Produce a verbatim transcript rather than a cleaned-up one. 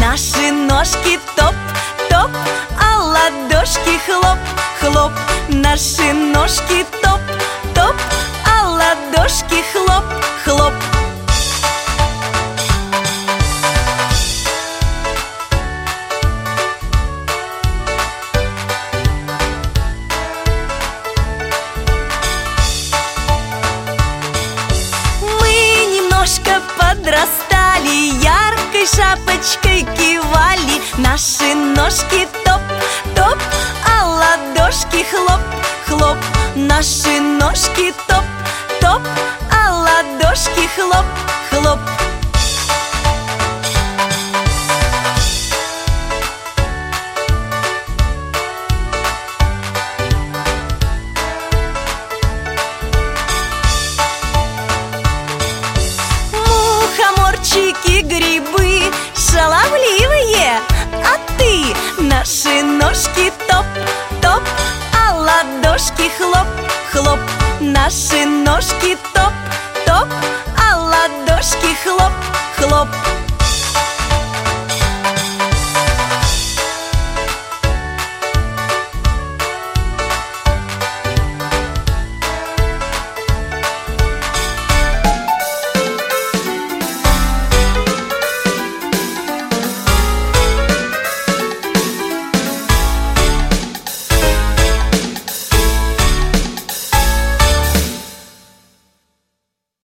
Наши ножки топ, топ, а ладошки хлоп, хлоп. Наши ножки топ, топ, а ладошки хлоп, хлоп. Подрастали, яркой шапочкой кивали. Наши ножки топ, топ, а ладошки хлоп, хлоп. Наши ножки топ, топ, а ладошки хлоп, хлоп. Мухоморчики, грибы, шаловливые, а ты? Наши ножки топ, топ, а ладошки хлоп, хлоп. Наши ножки топ, топ, а ладошки хлоп, хлоп.